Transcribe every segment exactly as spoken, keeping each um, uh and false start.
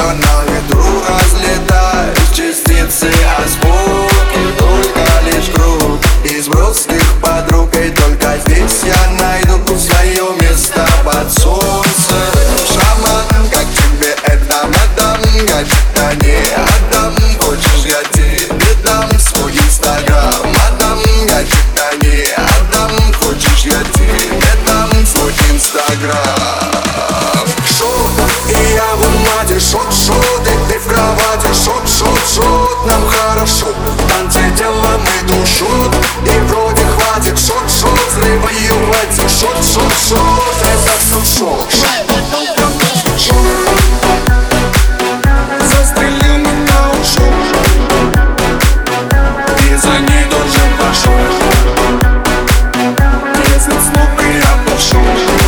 на ветру разлетаясь частицы азбуки. Только лишь круг из братских подруг, и только здесь я найду свое место под солнцем. Шаман, как тебе это, мадам? Я тебя не отдам. Хочешь, я тебе дам свой инстаграм, мадам? Я тебя не отдам. Хочешь, я тебе дам свой инстаграм. Шот, и я в умаде, шот, шот, и ты в кровати, шот, шот, шот, нам хорошо. Танцы делом иду шот, и вроде хватит, шот, шот, сливаются, шот, шот, шот, это все шот. Застрелил меня, ушел, и за ней тоже пошел. Если снова я пошел.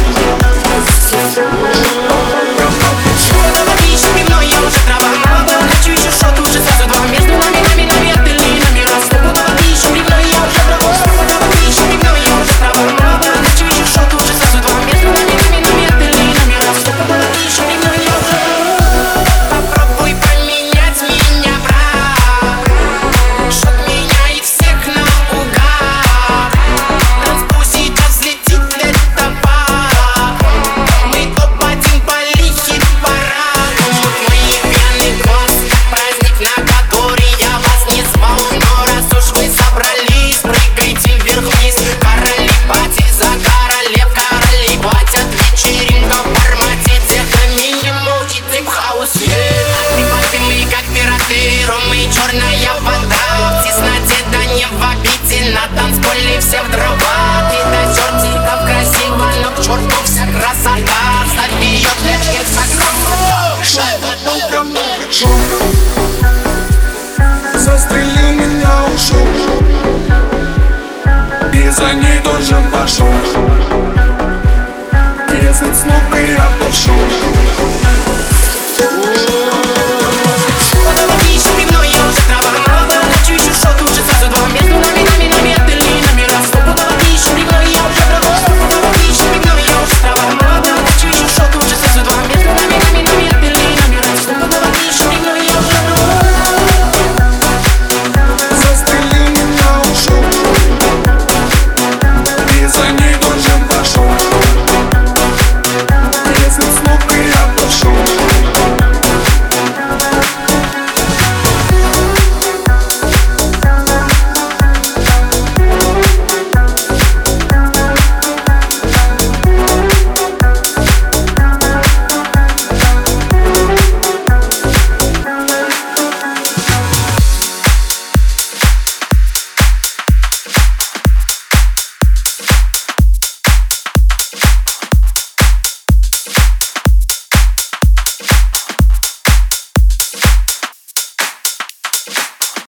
Черная вода, в тесноте, да не в обиде. На танцполе все в дрова. И до чертиков красиво, но к черту вся красота. Забьет лишь инстаграм. Застрелил меня, ушел, и за ней тоже пошел. Если снова я пошел.